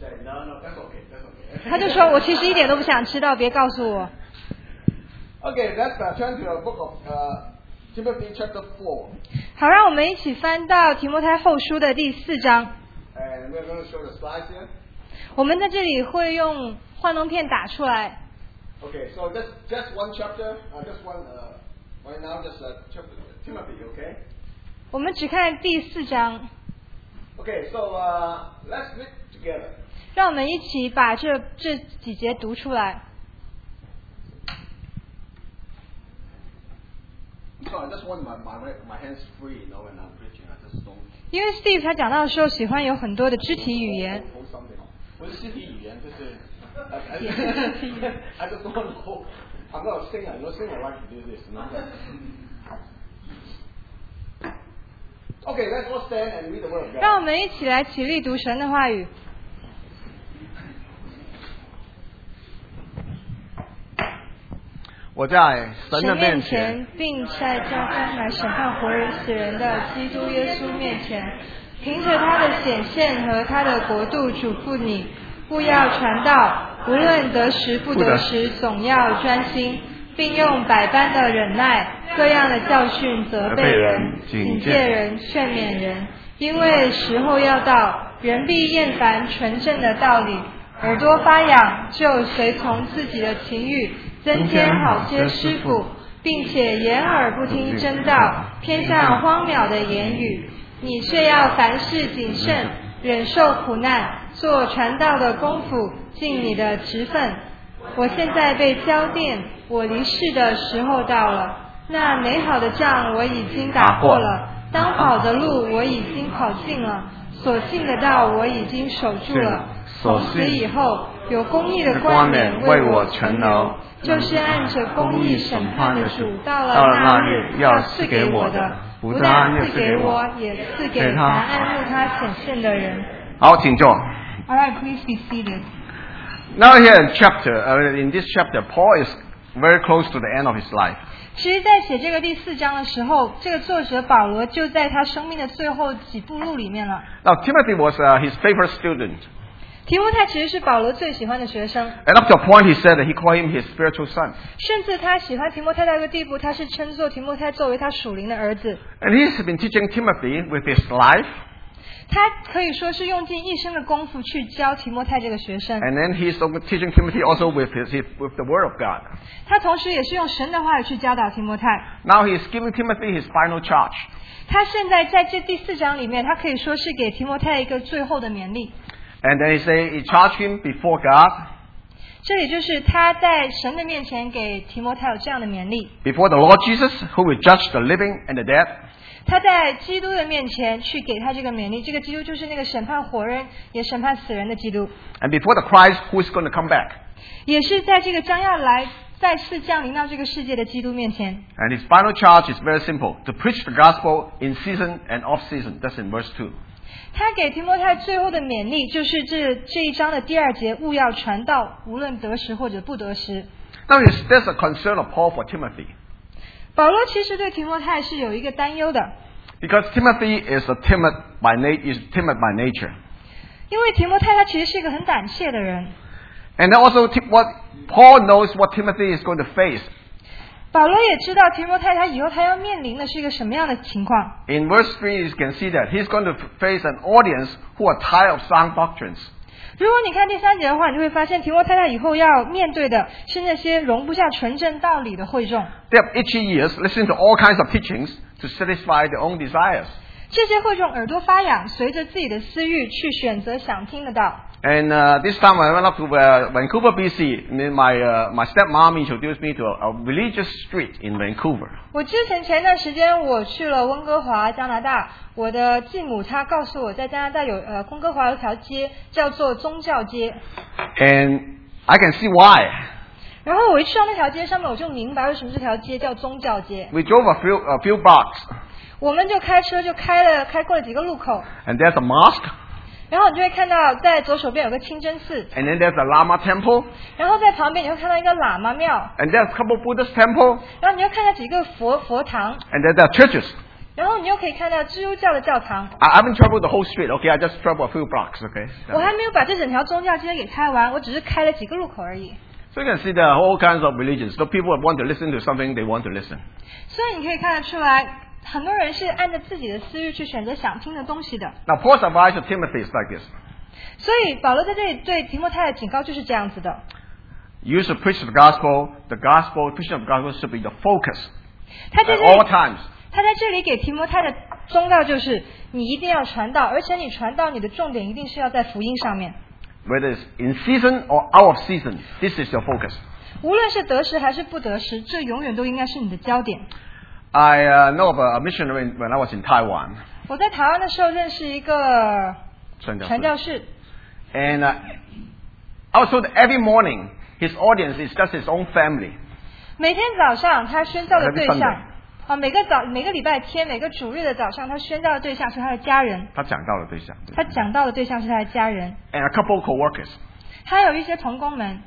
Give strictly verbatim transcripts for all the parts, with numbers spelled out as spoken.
他就说我其实一点都不想吃到，别告诉我。 Okay, let's uh, turn to the book of uh, Timothy chapter four. 好，让我们一起翻到提摩太后书的第四章。 And we're going to show the slides here. 我们在这里会用幻灯片打出来。 Okay, so just just one chapter, uh, just one uh, right now, just uh, chapter Timothy. Okay. 我们只看第四章。 Okay, so uh, let's read together. 让我们一起把这这几节读出来。 So I just want my my my hands free, you know, when I'm preaching. I just don't. 因为 Steve 他讲到的时候喜欢有很多的肢体语言。 不是肢体语言，就是。I just don't know. I'm not a singer. No singer like to do this, no. Okay, let's all stand and read the word of God. 让我们一起来起立读神的话语。 我在神的面面前， 并在将将来审判活人死人的基督耶稣面前，凭着他的显现和他的国度嘱咐你，务要传道，无论得时不得时，总要专心，并用百般的忍耐，各样的教训责备人、警戒人、劝勉人，因为时候要到，人必厌烦纯正的道理，耳朵发痒，就随从自己的情欲，增添好些师傅，并且掩耳不听真道，偏向荒渺的言语。你却要凡事谨慎，忍受苦难，做传道的功夫，尽你的职分。我现在被交奠，我离世的时候到了。那美好的仗我已经打过了，当跑的路我已经跑尽了，所信的道我已经守住了。从此以后，有公义的冠冕为我存留，就是按着公义审判的主，到了那日要赐给我的，不但赐给我，也赐给凡爱慕他显现的人。 好，请坐。 All right, please be seated. Now here in chapter, uh, in this chapter, Paul is very close to the end of his life. 其实在写这个第四章的时候，这个作者保罗就在他生命的最后几步路里面了。 Now Timothy was uh, his favorite student. 提摩太其实是保罗最喜欢的学生。 And up to a point he said that he called him his spiritual son. 甚至他喜欢提摩太到一个地步，他是称作提摩太作为他属灵的儿子。 And he's been teaching Timothy with his life. 他可以说是用尽一生的功夫去教提摩太这个学生。 And then he's teaching Timothy also with his, his with the word of God. 他同时也是用神的话语去教导提摩太。 Now he's giving Timothy his final charge. 他现在在这第四章里面，他可以说是给提摩太一个最后的勉励。 And then he say he charged him before God. 这里就是他在神的面前给提摩太有这样的勉励。 Before the Lord Jesus, who will judge the living and the dead. 他在基督的面前去给他这个勉励，这个基督就是那个审判活人也审判死人的基督。 And before the Christ who is going to come back. 也是在这个将要来再次降临到这个世界的基督面前。 And his final charge is very simple: to preach the gospel in season and off season. That's in verse two. 他给提摩太最后的勉励就是这这一章的第二节，务要传道，无论得时或者不得时。 Now there's a concern of Paul for Timothy. 保罗其实对提摩太是有一个担忧的。 Because Timothy is a timid by na- is timid by nature. 因为提摩太他其实是一个很胆怯的人。 And also what Paul knows what Timothy is going to face. 保罗也知道提摩太他以后他要面临的是一个什么样的情况。 In verse three you can see that he's going to face an audience who are tired of sound doctrines. 如果你看第三节的话，你就会发现提摩太他以后要面对的是那些容不下纯正道理的会众。 They have itchy ears, listening to all kinds of teachings to satisfy their own desires. 这些会众耳朵发痒，随着自己的私欲去选择想听的道。 And uh, this time I went up to uh, Vancouver, B C. And my uh, my stepmom introduced me to a, a religious street in Vancouver. 我之前前段时间我去了温哥华，加拿大。我的继母她告诉我在加拿大有呃温哥华有一条街叫做宗教街。 And I can see why. 然后我一去到那条街上面，我就明白为什么这条街叫宗教街。 We drove a few a few blocks. 我们就开车就开了开过了几个路口。 And there's a mosque. 然后你就会看到在左手边有个清真寺。 And then there's a Lama temple. 然后在旁边你会看到一个喇嘛庙。 And there's a couple of Buddhist temple. 然后你会看到几个佛佛堂。 And then there are churches. 然后你又可以看到基督教的教堂。 I haven't traveled the whole street. Okay, I just traveled a few blocks. Okay. 我还没有把这整条宗教街给开完，我只是开了几个路口而已。 So you can see there are all kinds of religions. So people want to listen to something, they want to listen. 所以你可以看得出来，很多人是按照自己的私欲去选择想听的东西的。 Now Paul's advice to Timothy is like this. 所以保罗在这里对提摩太的警告就是这样子的。 You should preach the gospel. The gospel, preaching of the gospel should be the focus 他在 at 这 all 里， times. 他在这里给提摩太的忠告就是，你一定要传道，而且你传道你的重点一定是要在福音上面。 Whether it's in season or out of season, this is your focus. 无论是得时还是不得时，这永远都应该是你的焦点。 I uh, know of a missionary when I was in Taiwan. 我在台湾的时候认识一个传教士， And uh, I was told that every morning his audience is just his own family. 每天早上他宣教的对 Every 象 Sunday.， 啊，每个早每个礼拜天每个主日的早上，他宣教的对象是他的家人。 他讲到的对象。 他讲到的对象是他的家人。 And a couple of co-workers. 他有一些同工们。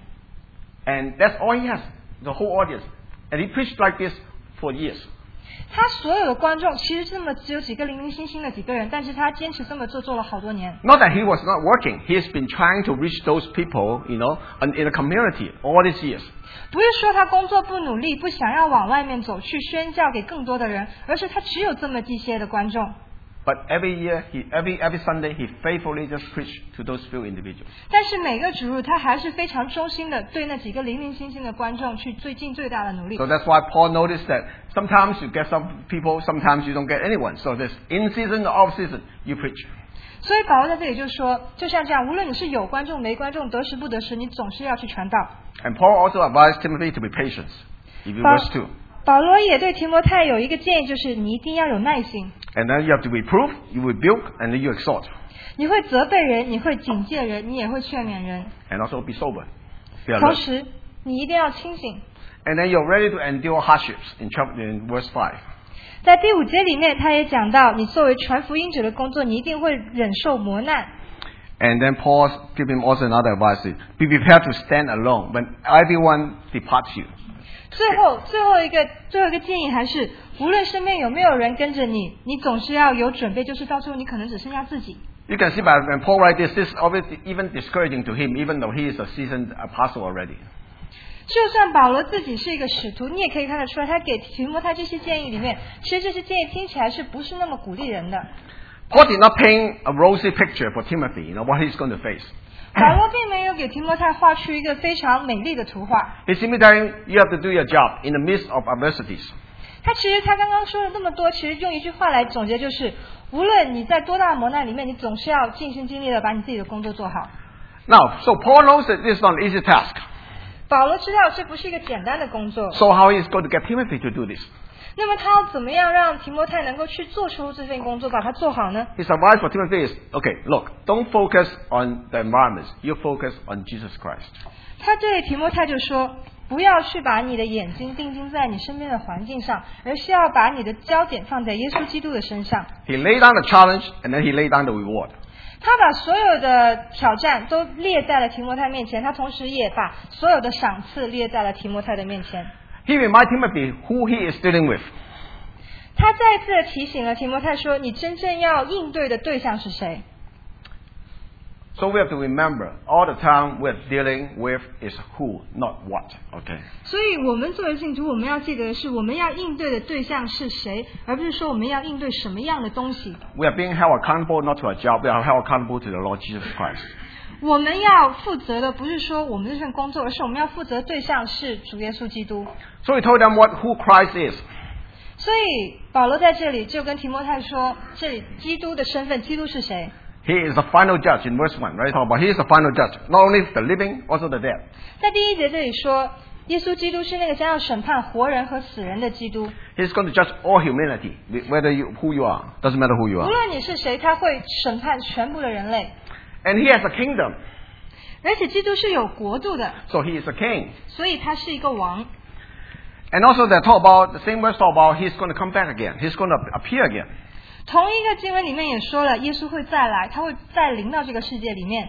And that's all he has, the whole audience. And he preached like this for years. 他所有的观众其实这么只有几个零零星星的几个人，但是他坚持这么做做了好多年。 Not that he was not working. He's been trying to reach those people, you know, in the community all these years. 不是说他工作不努力，不想要往外面走去宣教给更多的人，而是他只有这么一些的观众。 But every year, he, every every Sunday, he faithfully just preached to those few individuals. 但是每个主日他还是非常忠心的对那几个零零星星的观众去最尽最大的努力。 So that's why Paul noticed that sometimes you get some people, sometimes you don't get anyone. So this in season or off season, you preach. 所以保罗在这里就说，就像这样，无论你是有观众没观众，得时不得时，你总是要去传道。 And Paul also advised Timothy to be patient. If you verse two. 保罗也对提摩太有一个建议，就是你一定要有耐心。 And then you have to reprove, you rebuke, and then you exhort. 你会责备人，你会警戒人，你也会劝勉人。 And also be sober. Be 同 alert. 时，你一定要清醒。 And then you're ready to endure hardships in, chapter, in verse five. 在第五节里面，他也讲到，你作为传福音者的工作，你一定会忍受磨难。 And then Paul gave him also another advice. Be prepared to stand alone when everyone departs you. 最后，最后一个，最后一个建议还是，无论身边有没有人跟着你，你总是要有准备，就是到最后你可能只剩下自己。 You can see by when Paul writes this, this is obviously even discouraging to him, even though he is a seasoned apostle already. 就算保罗自己是一个使徒，你也可以看得出来，他给提摩太这些建议里面，其实这些建议听起来是不是那么鼓励人的。 Paul did not paint a rosy picture for Timothy, you know, what he's going to face. 保罗并没有给提摩太画出一个非常美丽的图画。 He's simply telling you have to do your job in the midst of adversities. 他其实他刚刚说了那么多，其实用一句话来总结就是，无论你在多大的磨难里面，你总是要尽心尽力的把你自己的工作做好。 Now, so Paul knows that this is not an easy task. 保罗知道这不是一个简单的工作。 So how he is going to get Timothy to do this? 那么他要怎么样让提摩太能够去做出这份工作，把它做好呢？ His advice for Timothy is, okay, look, don't focus on the environment. You focus on Jesus Christ. 他对提摩太就说，不要去把你的眼睛定睛在你身边的环境上，而是要把你的焦点放在耶稣基督的身上。 He laid down the challenge and then he laid down the reward. 他把所有的挑战都列在了提摩太面前，他同时也把所有的赏赐列在了提摩太的面前。 He reminded Timothy who he is dealing with. 他再次的提醒了提摩太说，你真正要应对的对象是谁？ So we have to remember, all the time we're dealing with is who, not what. Okay. 所以我们作为信徒，我们要记得的是，我们要应对的对象是谁，而不是说我们要应对什么样的东西。 We are being held accountable not to our job, we are held accountable to the Lord Jesus Christ. 我们要负责的不是说我们这份工作，而是我们要负责的对象是主耶稣基督。 So he told them what who Christ is. 所以保罗在这里就跟提摩太说，这里基督的身份，基督是谁？ He is the final judge in verse one, right? But he is the final judge, not only the living, also the dead. 在第一节这里说，耶稣基督是那个将要审判活人和死人的基督。 He's going to judge all humanity, whether you, who you are. Doesn't matter who you 无 are. 论你是谁，他会审判全部的人类。 And he has a kingdom, 而且基督是有国度的， so he is a king. 所以他是一个王。 And also they talk about, the same verse talk about, he's going to come back again. He's going to appear again. 同一个经文里面也说了，耶稣会再来，他会再临到这个世界里面。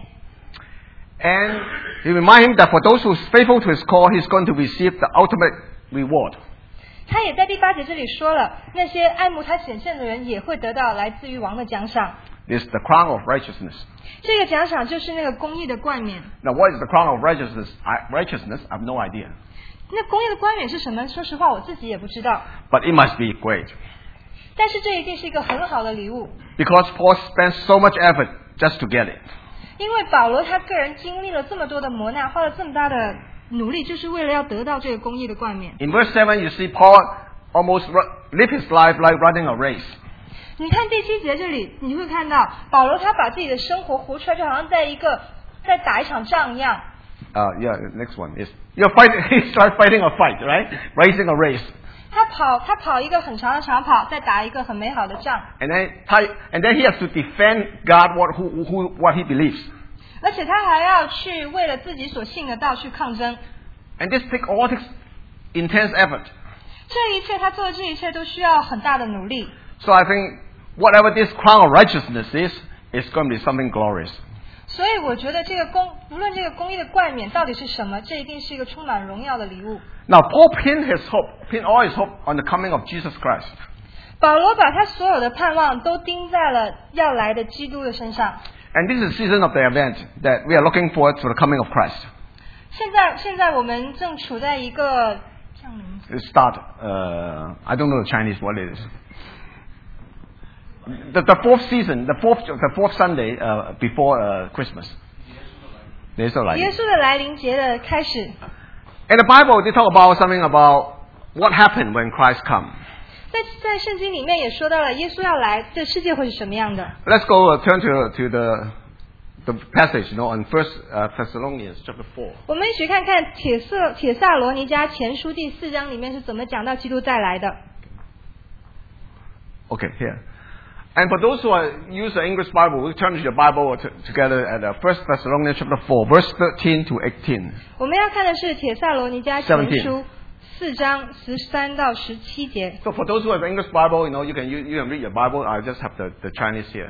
And he remind him that for those who is faithful to his call, he's going to receive the ultimate reward. 他也在第八节这里说了，那些爱慕他显现的人也会得到来自于王的奖赏。 This is the crown of righteousness. 这个奖赏就是那个公义的冠冕。 Now, what is the crown of righteousness? I, righteousness, I have no idea. 那公义的冠冕是什么？说实话，我自己也不知道。 But it must be great. 但是这一定是一个很好的礼物。 Because Paul spent so much effort just to get it. 因为保罗他个人经历了这么多的磨难，花了这么大的努力，就是为了要得到这个公义的冠冕。 In verse seven, you see Paul almost live his life like running a race. 你看第七节这里，你会看到保罗他把自己的生活活出来，就好像在一个在打一场仗一样。 Uh, yeah, next one is you're fighting. He's like fighting a fight, right? Racing a race. 他跑，他跑一个很长的长跑，再打一个很美好的仗。 And then, and then he has to defend God what who, who what he believes. 而且他还要去为了自己所信的道去抗争。 And this takes all this intense effort. 这一切他做的这一切都需要很大的努力。 So I think whatever this crown of righteousness is, it's going to be something glorious. 所以我觉得这个公，无论这个公义的冠冕到底是什么，这一定是一个充满荣耀的礼物。 Now Paul pinned his hope, pinned all his hope on the coming of Jesus Christ. 保罗把他所有的盼望都钉在了要来的基督的身上。 And this is the season of the event that we are looking forward to the coming of Christ. 现在，现在我们正处在一个降临。 Start. Uh, I don't know the Chinese what it is. The, the fourth season, the fourth, the fourth Sunday uh, before uh, Christmas. 耶稣来。 耶稣的来临节的开始。 In the Bible, they talk about something about what happened when Christ comes. 在在圣经里面也说到了，耶稣要来，这世界会是什么样的 ？Let's go uh, turn to to the the passage, you know, on First uh, Thessalonians chapter four. 我们一起看看铁色铁萨罗尼迦前书第四章里面是怎么讲到基督再来的。 Okay, here. And for those who are, use the English Bible, we turn to your Bible t- together at uh, First Thessalonians chapter four, verse thirteen to eighteen. 我们要看的是铁萨罗尼迦前书四章十三到十七节。 So for those who have English Bible, you know, you can you, you can read your Bible. I just have the, the Chinese here.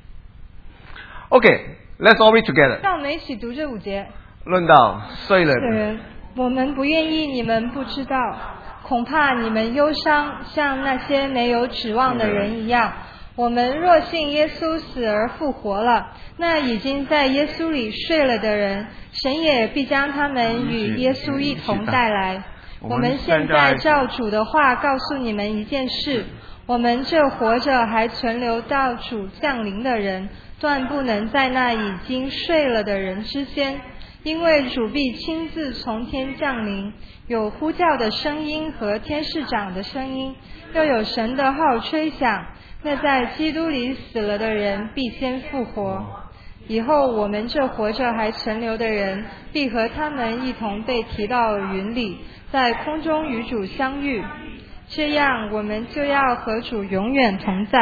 Okay, let's all read together. 让我们一起读这五节。 论到睡了的人，我们不愿意你们不知道，恐怕你们忧伤，像那些没有指望的人一样。我们若信耶稣死而复活了，那已经在耶稣里睡了的人，神也必将他们与耶稣一同带来。我们现在照主的话告诉你们一件事：我们这活着还存留到主降临的人，断不能在那已经睡了的人之间，因为主必亲自从天降临，有呼叫的声音和天使长的声音，又有神的号吹响。那在基督里死了的人必先复活，以后我们这活着还存留的人必和他们一同被提到云里，在空中与主相遇，这样我们就要和主永远同在。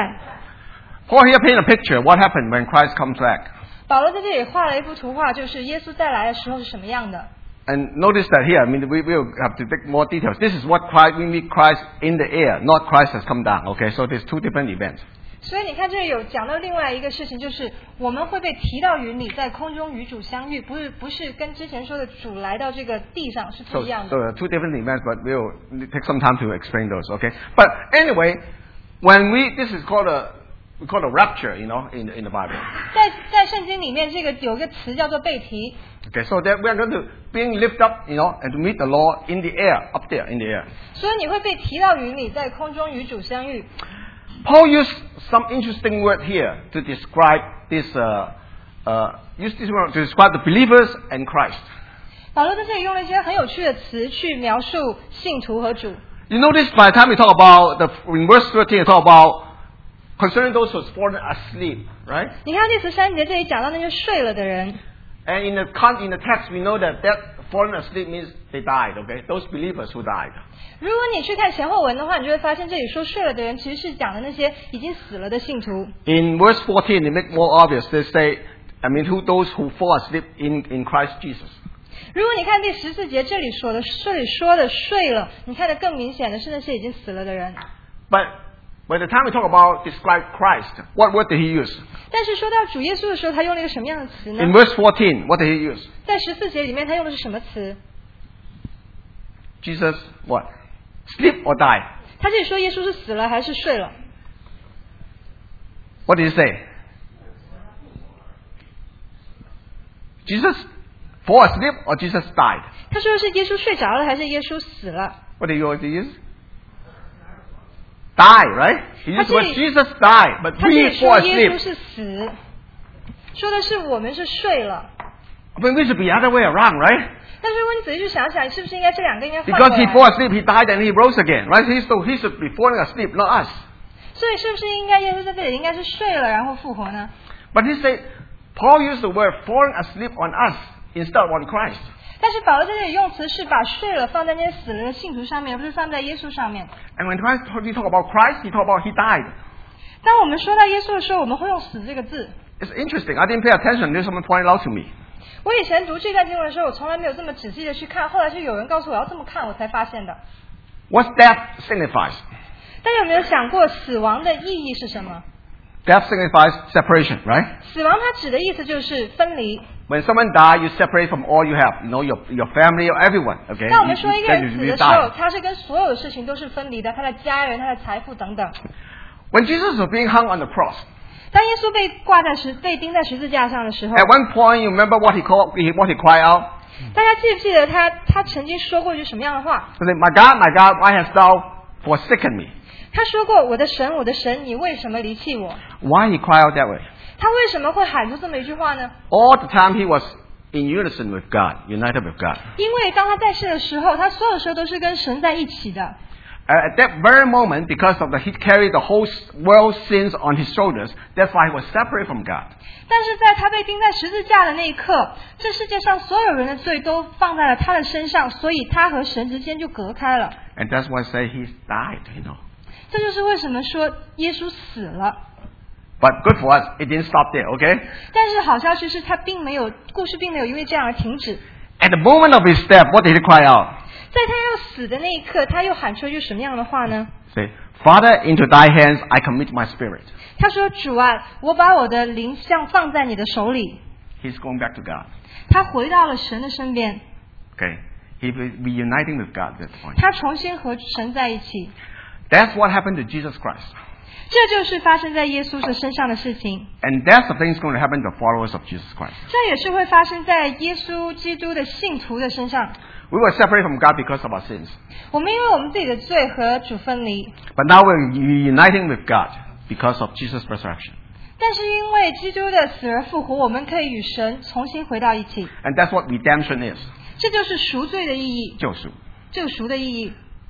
Paul here paint a picture what happened when Christ comes back. 保罗在这里画了一幅图画，就是耶稣再来的时候是什么样的。 And notice that here, I mean, we will have to take more details. This is what Christ, we meet Christ in the air, not Christ has come down. Okay, so there's two different events. 所以你看，这里有讲到另外一个事情，就是我们会被提到云里，在空中与主相遇，不是不是跟之前说的主来到这个地上是不 So, 一样的。 so there are two different events, but we'll take some time to explain those. Okay, but anyway, when we this is called a we call it a rapture, you know, in in the Bible. 在在圣经里面，这个有个词叫做被提。 Okay, so that we are going to being lifted up, you know, and to meet the Lord in the air, up there in the air. 所以你会被提到云里，在空中与主相遇。 Paul used some interesting word here to describe this. Uh, uh, use this word to describe the believers and Christ. 保罗在这里用了一些很有趣的词去描述信徒和主。 You notice by the time we talk about the in verse thirteen, we talk about concerning those who have fallen asleep, right? 你看第十三节这里讲到那些睡了的人。 And in the con in the text, we know that that fallen asleep means they died. Okay, those believers who died. 如果你去看前后文的话，你就会发现这里说睡了的人，其实是讲的那些已经死了的信徒。 In verse fourteen, they make more obvious. They say, I mean, who those who fall asleep in in Christ Jesus. 如果你看第十四节这里说的，这里说的睡了，你看的更明显的是那些已经死了的人。 But by the time we talk about describe Christ, what word did he use? 但是说到主耶稣的时候，他用了一个什么样的词呢？ In verse fourteen, what did he use? 在十四节里面，他用的是什么词？ Jesus what? sleep or die? 他这里说耶稣是死了还是睡了？ What did he say? Jesus fall asleep or Jesus died? 他说是耶稣睡着了还是耶稣死了？ What did you use? Die, right? He used the word Jesus died, but 他这 we 里 fall 说耶稣 asleep. 是死，说的是我们是睡了。 But we should be the other way around, right? 但是如果你仔细去想想，是不是应该这两个应该换 Because 过 he 来？ fall asleep, he died and he rose again, right? He, so he should be falling asleep, not us. 所以是不是应该耶稣在这里应该是睡了然后复活呢？ But he said, Paul used the word falling asleep on us instead of on Christ. 但是保罗在这里用词是把睡了放在那些死了的信徒上面，而不是放在耶稣上面。 And when Christ, he talk about Christ, he talk about he died. 当我们说到耶稣的时候，我们会用死这个字。 It's interesting. I didn't pay attention until someone pointed out to me. 我以前读这段经文的时候，我从来没有这么仔细的去看，后来是有人告诉我要这么看，我才发现的。 What death signifies? 大家有没有想过死亡的意义是什么？ Death signifies separation, right? 死亡它指的意思就是分离。 When someone dies, you separate from all you have. You know, your, your family or everyone. Okay? 当我 You, 们说一 you, 个 then 人 you, 死 you 的时候， die. 他是跟所有的事情都是分离的，他的家人、他的财富等等。 When Jesus was being hung on the cross, 当耶稣被挂在十被钉在十字架上的时候， at one point, you remember what he called, what he cried out? 大家记不记得他他曾经说过一句什么样的话？ He said, My God, my God, why hast thou forsaken me? 他说过：“我的神，我的神，你为什么离弃我 Why he cried out that way? ？” 他为什么会喊出这么一句话呢？ All the time he was in unison with God, united with God. 因为当他在世的时候，他所有时候都是跟神在一起的。 At that very moment, because of the he carried the whole world's sins on his shoulders, that's why he was separate from God. 但是在他被钉在十字架的那一刻，这世界上所有人的罪都放在了他的身上，所以他和神之间就隔开了。 And that's why I say he died, you know. 这就是为什么说耶稣死了。 But good for us, it didn't stop there, okay? 但是好消息是他并没有故事并没有因为这样而停止。 At the moment of his death, what did he cry out? 在他要死的那一刻，他又喊出一句什么样的话呢？ Say, Father, into thy hands I commit my spirit. 他说：“主啊，我把我的灵像放在你的手里。” He's going back to God. 他回到了神的身边， Okay? He will be uniting with God at that point. 他重新和神在一起。 That's what happened to Jesus Christ. 这就是发生在耶稣的身上的事情， And that's the thing that's going to happen to the followers of Jesus Christ. 这也是会发生在耶稣基督的信徒的身上。 We were separated from God because of our sins. 我们因为我们自己的罪和主分离， But now we're uniting with God because of Jesus' resurrection. 但是因为基督的死而复活，我们可以与神重新回到一起。 And that's what redemption is. 这就是赎罪的意义， 救赎. 救赎的意义，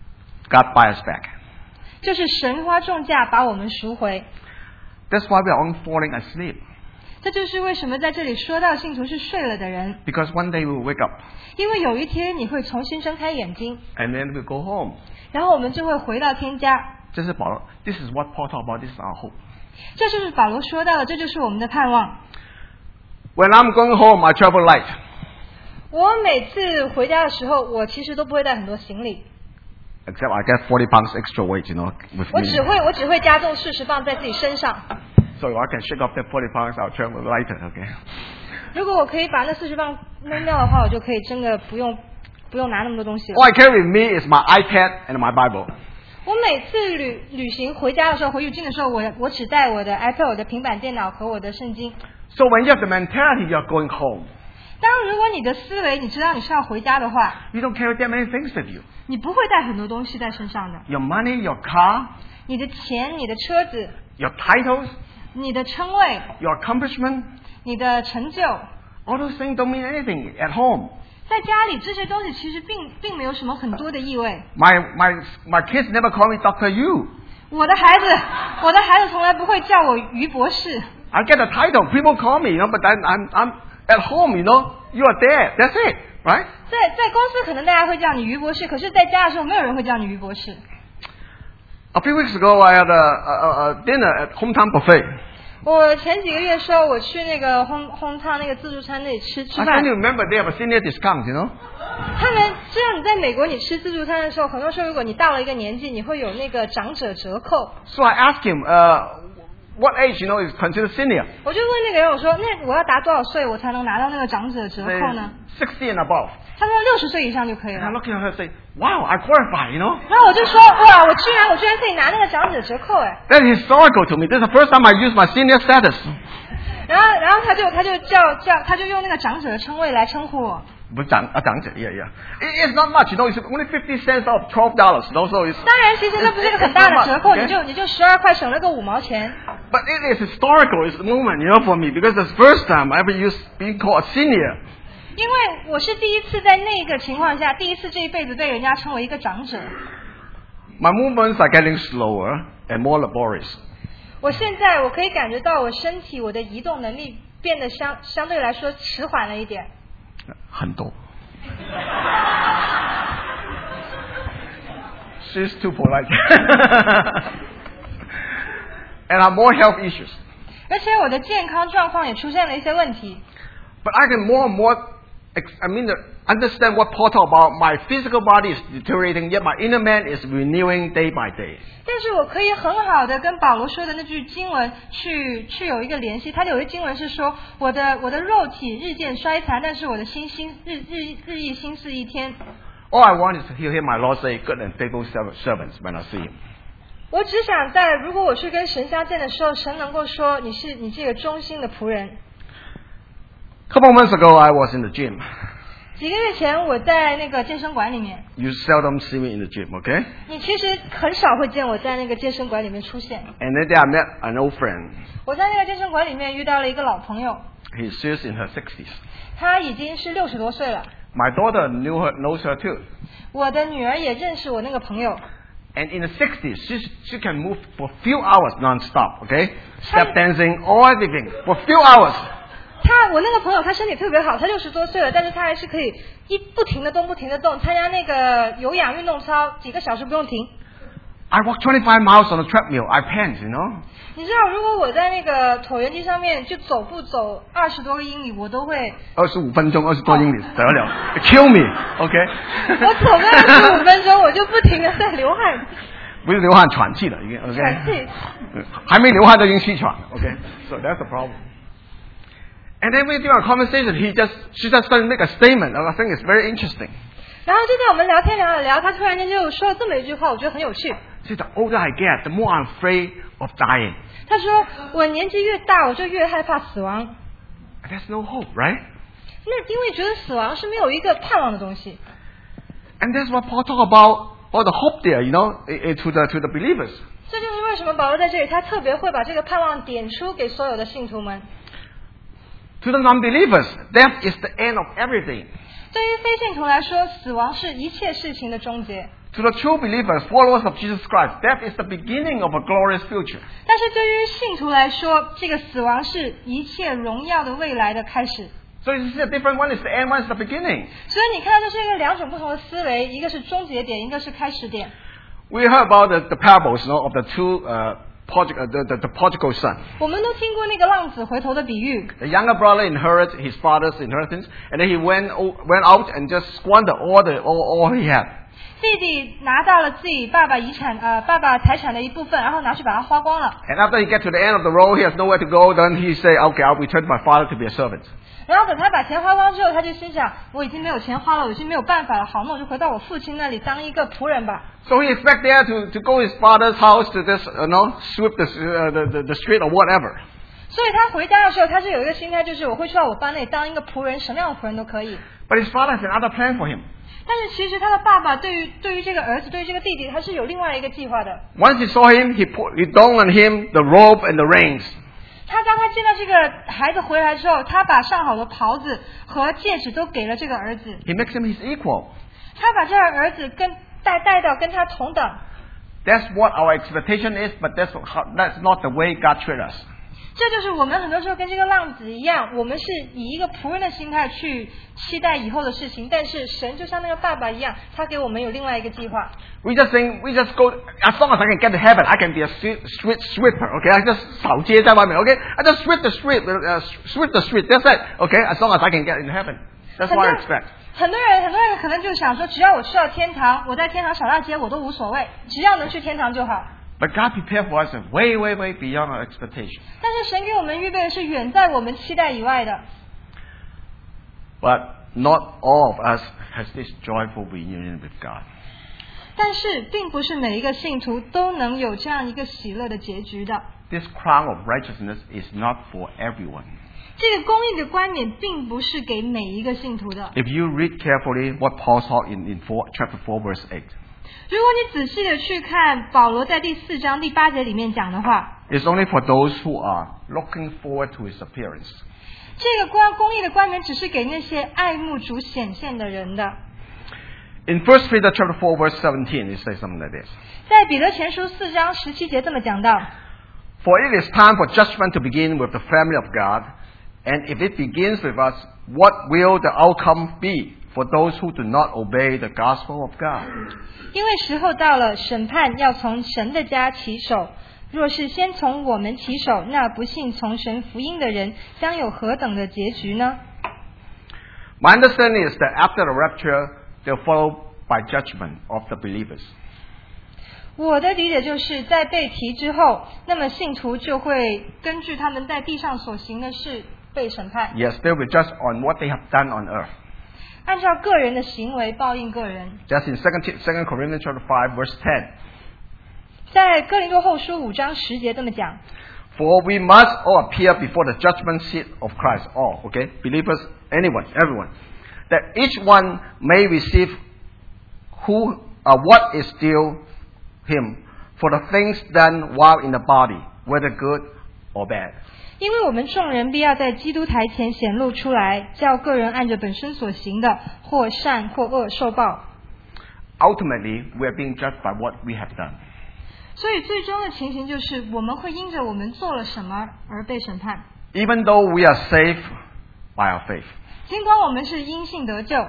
God buy us back. 就是神花重价把我们赎回。 That's why we are all falling asleep. 这就是为什么在这里说到信徒是睡了的人， Because one day we will wake up 因为有一天你会重新睁开眼睛， and then we'll go home. 然后我们就会回到天家。 This is, Paul, this is what Paul talked about. This is our hope. 这就是保罗说到的，这就是我们的盼望。 When I'm going home, I travel light. 我每次回家的时候，我其实都不会带很多行李， Except I get forty pounds extra weight, you know, with 我 me. 只会我只会加重四十磅在自己身上。 So if I can shake off that forty pounds, I'll travel lighter, okay? 如果我可以把那四十磅扔掉的话，我就可以真的不用不用拿那么多东西了。 All I carry with me is my iPad and my Bible. 我每次旅旅行回家的时候，回去进的时候，我我只带我的 iPad、我的平板电脑和我的圣经。 So when you have the mentality you're going home, 当如果你的思维你知道你是要回家的话， you don't carry that many things with you. 你不会带很多东西在身上的。 Your money, your car, 你的钱、你的车子、 your titles, 你的称谓、 your accomplishment, 你的成就， all those things don't mean anything at home. 在家里这些东西其实并并没有什么很多的意味。 My, my, my kids never call me Doctor Yu. 我的孩子，我的孩子从来不会叫我于博士。 I get a title, people call me, you know, but then I'm, I'm at home, you know, you are there, that's it, right? 在在公司可能大家会叫你于博士，可是在家的时候没有人会叫你于博士。 A few weeks ago, I had a, a, a dinner at Hometown Buffet. 我前几个月的时候，我去那个烘烘汤那个自助餐那里吃吃 I 饭 think。you remember they have a senior discount, you know? 他们知道你在美国你吃自助餐的时候，很多时候如果你到了一个年纪，你会有那个长者折扣。 So I asked him, uh, what age, you know, is considered senior? 我就问那个人，我说那我要达多少岁我才能拿到那个长者折扣呢？ sixty and above. 他说六十岁以上就可以 And 了 I。look at her and say, wow, I qualify, you know. 然后我就说哇，我居然我居然可以拿那个长者折扣哎。 That's historical to me. This is the first time I use my senior status. 然后然后他就他就叫叫他就用那个长者的称谓来称呼我。 不长啊长者 yeah yeah. It, it's not much, you know. It's only fifty cents off twelve dollars. No, so it's. 当然，其实这不是一个很大的折扣，你就你就十二块省了个五毛钱。 But it is historical. It's a moment, you know, for me because it's the first time I ever used being called a senior. 因为我是第一次在那个情况下，第一次这一辈子被人家称为一个长者。 My movements are getting slower and more laborious. 我现在我可以感觉到我身体我的移动能力变得相相对来说迟缓了一点。 很多。She's too polite. And I have more health issues. 而且我的健康状况也出现了一些问题。 But I can more and more, I mean, understand what Paul talked about. My physical body is deteriorating, yet my inner man is renewing day by day. 但是我可以很好的跟保罗说的那句经文去去有一个联系。他有一经文是说，我的我的肉体日渐衰残，但是我的心心日日日益新似一天。 All I want is to hear my Lord say, "Good and faithful servants," when I see Him. 我只想在如果我去跟神相见的时候，神能够说你是你这个忠心的仆人。 A couple of months ago, I was in the gym. 几个月前我在那个健身馆里面。 You seldom see me in the gym, okay? 你其实很少会见我在那个健身馆里面出现。 And then there I met an old friend. 我在那个健身馆里面遇到了一个老朋友， He's she's in her sixties. 他已经是六十多岁了。 My daughter knew her, knows her too. 我的女儿也认识我那个朋友。 And in the sixties, she she can move for a few hours non-stop, okay? Step dancing, all everything for a few hours. 他我那个朋友他身体特别好，他六十多岁了，但是他还是可以一不停的动不停的动，参加那个有氧运动操，几个小时不用停。 I walk twenty-five miles on a treadmill. I pant, you know. 你知道，如果我在那个椭圆机上面就走步走二十多个英里，我都会。 二十五分钟，二十多英里，得了 ，kill me, okay? 我走个二十五分钟，我就不停的在流汗。 不是流汗，喘气了，已经 ，OK？ 喘气。 还没流汗就已经气喘了 ，OK？ So that's the problem. And then we do our conversation. He just, she just started to make a statement. I think it's very interesting. 然后就在我们聊天聊着聊，他突然间就说了这么一句话，我觉得很有趣。 See, the older I get, the more I'm afraid of dying. 他说：“我年纪越大，我就越害怕死亡。 There's no hope, right? 那因为觉得死亡是没有一个盼望的东西。 And that's what Paul talked about, all the hope there, you know, to the to the believers. 这就是为什么保罗在这里，他特别会把这个盼望点出给所有的信徒们。 To the non-believers, death is the end of everything. 对于非信徒来说，死亡是一切事情的终结。 To the true believers, followers of Jesus Christ, death is the beginning of a glorious future. 但是对于信徒来说，这个死亡是一切荣耀的未来的开始。 So you see, a different one is the end, one is the beginning. 所以你看到这是一个两种不同的思维，一个是终结点，一个是开始点。 We heard about the, the parables, you know, of the two uh, prodigal, uh, the, the, the prodigal son. 我们都听过那个浪子回头的比喻。 The younger brother inherited his father's inheritance, and then he went went out and just squandered all the all, all he had. 弟弟拿到了自己爸爸遗产呃爸爸财产的一部分，然后拿去把它花光了。 And after he get to the end of the road, he has nowhere to go. Then he say, "Okay, I'll return to my father to be a servant." 然后等他把钱花光之后，他就心想：我已经没有钱花了，我已经没有办法了。好，那我就回到我父亲那里当一个仆人吧。 So he expect there to, to go to his father's house to just you know sweep the, uh, the, the the street or whatever. 所以他回家的时候，他是有一个心态，就是我会去到我爸那里当一个仆人，什么样的仆人都可以。 But his father has another plan for him. 但是其实他的爸爸对于对于这个儿子，对于这个弟弟，他是有另外一个计划的。 Once he saw him, he put he donned on him the robe and the reins. 他当他见到这个孩子回来之后，他把上好的袍子和戒指都给了这个儿子。 He makes him his equal. 他把这个儿子跟带带到跟他同等。 That's what our expectation is, but that's how, that's not the way God treats us. 这就是我们很多时候跟这个浪子一样，我们是以一个仆人的心态去期待以后的事情，但是神就像那个爸爸一样，他给我们有另外一个计划。 We just think, we just go, as long as I can get to heaven, I can be a street, street sweeper, okay? I just 扫街在外面, okay? I just sweep the street, uh, sweep the street, that's it, okay? As long as I can get in heaven. That's what I expect. 很多人很多人可能就想说，只要我去到天堂，我在天堂扫大街我都无所谓，只要能去天堂就好。 But God prepared for us way, way, way beyond our expectation. 但是神给我们预备的是远在我们期待以外的。 But not all of us has this joyful reunion with God. 但是并不是每一个信徒都能有这样一个喜乐的结局的。 This crown of righteousness is not for everyone. 这个公义的冠冕并不是给每一个信徒的。 If you read carefully what Paul taught in, in four, chapter four, verse eight, 如果你仔细的去看保罗在第四章第八节里面讲的话， it's only for those who are looking forward to his appearance. 这个冠公义的冠冕只是给那些爱慕主显现的人的。 In First Peter chapter four, verse seventeen, it says something like this. 在彼得前书四章十七节这么讲到， For it is time for judgment to begin with the family of God, and if it begins with us, what will the outcome be for those who do not obey the gospel of God? 因为时候到了，审判要从神的家起手。若是先从我们起手，那不信从神福音的人将有何等的结局呢？ My understanding is that after the rapture, they'll follow by judgment of the believers. 我的理解就是在被提之后，那么信徒就会根据他们在地上所行的事被审判。 Yes, they will judge on what they have done on earth. 按照个人的行为报应个人。 That's in Second Corinthians chapter five, verse ten. 在哥林多后书五章十节这么讲。 For we must all appear before the judgment seat of Christ. All, okay? Believers, anyone, everyone. That each one may receive who, uh, what is due him for the things done while in the body, whether good or bad. 因为我们众人必要在基督台前显露出来，叫个人按着本身所行的，或善或恶受报。 Ultimately, we are being judged by what we have done. 所以最终的情形就是，我们会因着我们做了什么而被审判。 Even though we are saved by our faith. 尽管我们是因信得救，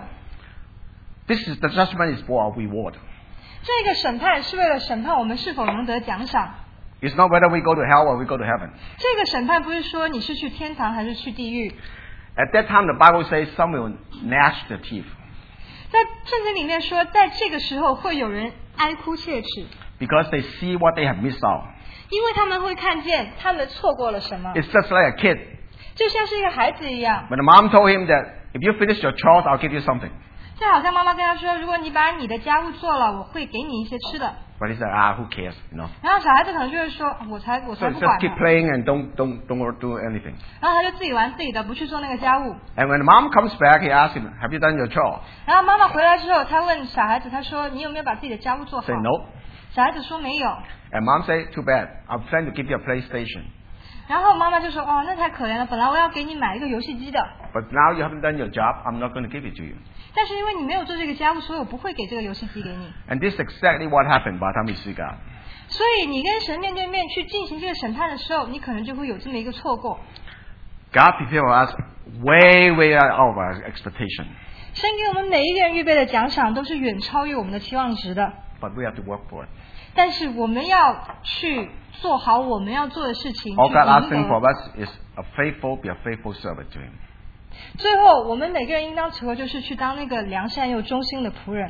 This is the judgment is for our reward. 这个审判是为了审判我们是否能得奖赏。 It's not whether we go to hell or we go to heaven. 这个审判不是说你是去天堂还是去地狱。 At that time, the Bible says some will gnash their teeth 在圣经里面说，在这个时候会有人哀哭切齿， because they see what they have missed out. 因为他们会看见他们错过了什么， It's just like a kid. 就像是一个孩子一样。 When the mom told him that if you finish your chores, I'll give you something. 就好像妈妈跟他说，如果你把你的家务做了，我会给你一些吃的。 But he said, ah, who cares, you know? 然后小孩子可能就会说，我才我 So 才不 just 管 keep 呢。 playing and don't don't don't do anything. 然后他就自己玩自己的，不去做那个家务。 And when the mom comes back, he asks him, have you done your chore? 然后妈妈回来之后，他问小孩子，他说你有没有把自己的家务做好？ Say no. 小孩子说没有。 And mom said, too bad. I plan to give you a PlayStation. 然后妈妈就说，哦，那太可怜了，本来我要给你买一个游戏机的， But now you haven't done your job, I'm not going to give it to you. 但是因为你没有做这个家务，所以我不会给这个游戏机给你。 And this is exactly what happened by the time we see God. 所以你跟神面对面去进行这个审判的时候，你可能就会有这么一个错过。 God prepared for us way, way out of our expectation. 神给我们每一个人预备的奖赏都是远超于我们的期望值的， But we have to work for it. 但是我们要去做好我们要做的事情， All 去 God 赢 asking for 得。 us is a faithful, be a faithful servant to Him. 最后，我们每个人应当求的就是去当那个良善又忠心的仆人，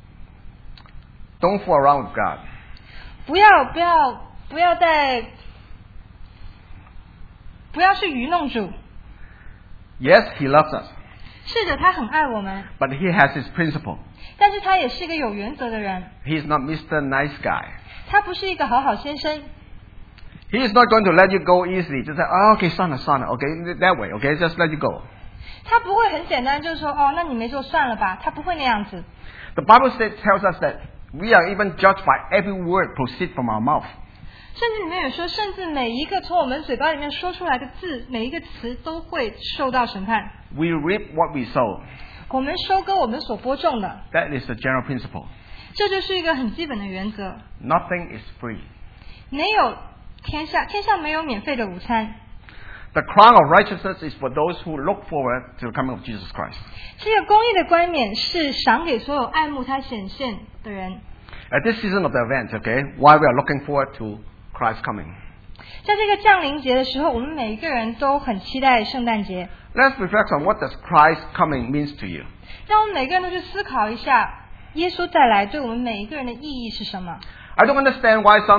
Don't fool around with God. 不要不要不要再不要去愚弄主。 Yes, He loves us, 是的，他很爱我们， but He has His principle. 但是他也是一个有原则的人， He is not Mister Nice Guy. 他不是一个好好先生。 He is not going to let you go easily. Just say, oh, okay, son, son, okay, that way, okay, just let you go. 他不会很简单，就是说，哦，那你没做算了吧，他不会那样子。 The Bible says, tells us that we are even judged by every word proceed from our mouth. 甚至里面有说，甚至每一个从我们嘴巴里面说出来的字，每一个词都会受到审判。 We reap what we sow. 我们收割我们所播种的， That is the general principle. 这就是一个很基本的原则。 Nothing is free. 没有天下，天下没有免费的午餐。 The crown of righteousness is for those who look forward to the coming of Jesus Christ. 这个公义的冠冕是赏给所有爱慕他显现的人。 At this season of the event, okay, while we are looking forward to Christ's coming, 在这个降临节的时候，我们每一个人都很期待圣诞节。 let's reflect on what does Christ's coming means to you. 让我们每个人都去思考一下，耶稣再来对我们每一个人的意义是什么。 I don't understand why some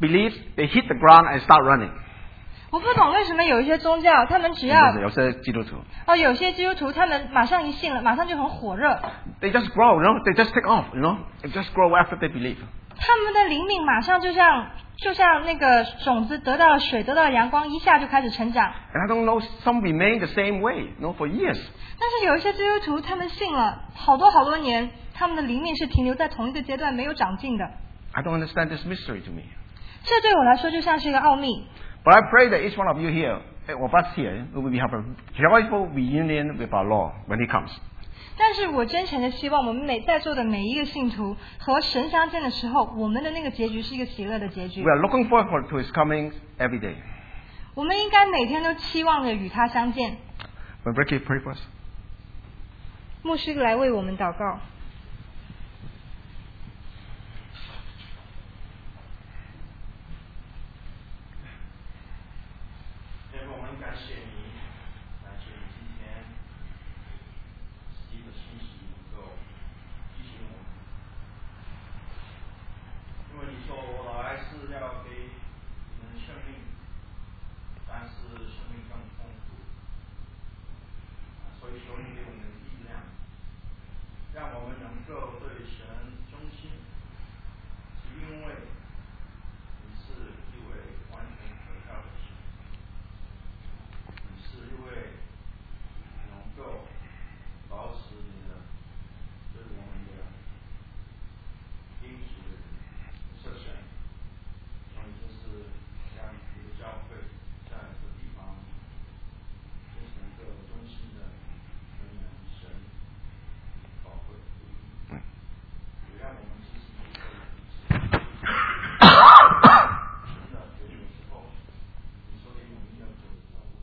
believes, they hit the ground and start running. 我不懂为什么有一些宗教，他们只要有些基督徒哦，有些基督徒他们马上一信了，马上就很火热。 They just grow, you know. They just take off, you know. They just grow after they believe. 他们的灵命马上就像就像那个种子得到了水，得到了阳光，一下就开始成长。 And I don't know, some remain the same way, you know, for years. 但是有一些基督徒，他们信了好多好多年，他们的灵命是停留在同一个阶段，没有长进的。 I don't understand this mystery to me. 这对我来说就像是一个奥秘。 But I pray that each one of you here, of us here, will have a joyful reunion with our Lord when He comes. 但是我真诚的希望我们每在座的每一个信徒和神相见的时候，我们的那个结局是一个喜乐的结局。 We are looking forward to His coming every day. 我们应该每天都期望着与他相见。 When Ricky pray for us. 牧师来为我们祷告。 感谢你，感谢你今天一个信息能够提醒我们，因为你说我来是要给你们生命，但是生命更丰富，所以求你给我们力量，让我们能够对神忠心，是因为你是一位完全可靠的神。是因为能够保持你的对我们的应许设想，所以这是让你的教会在这个地方变成一个中心的人员神宝贵，也让我们支持一个神的给你之后，你说给我们要走的道路。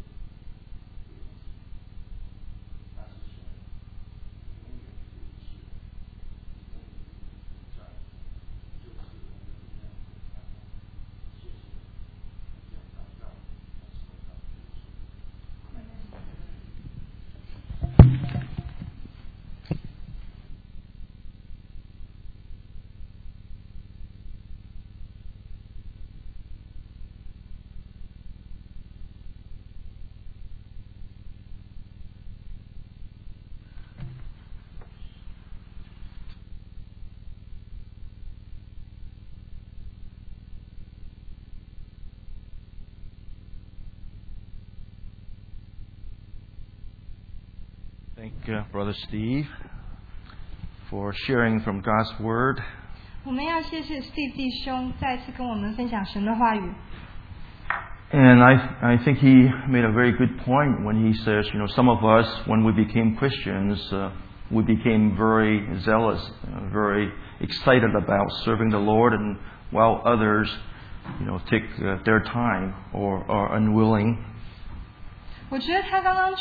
Thank uh, Brother Steve for sharing from God's Word. 我们要谢谢 Steve 弟兄再次跟我们分享神的话语。 And I, I think he made a very good point when he says, you know, some of us, when we became Christians, uh, we became very zealous, uh, very excited about serving the Lord, and while others, you know, take uh, their time or are unwilling. 我觉得他刚刚